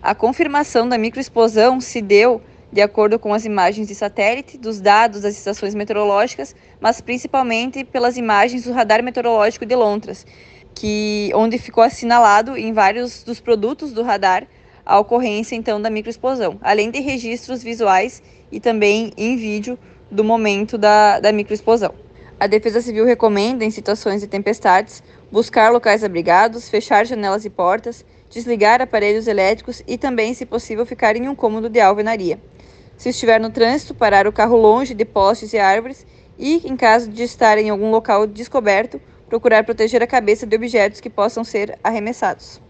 A confirmação da microexplosão se deu de acordo com as imagens de satélite, dos dados das estações meteorológicas, mas principalmente pelas imagens do radar meteorológico de Londres, onde ficou assinalado em vários dos produtos do radar a ocorrência então da microexplosão, além de registros visuais e também em vídeo do momento da microexplosão. A Defesa Civil recomenda, em situações de tempestades, buscar locais abrigados, fechar janelas e portas, desligar aparelhos elétricos e também, se possível, ficar em um cômodo de alvenaria. Se estiver no trânsito, parar o carro longe de postes e árvores e, em caso de estar em algum local descoberto, procurar proteger a cabeça de objetos que possam ser arremessados.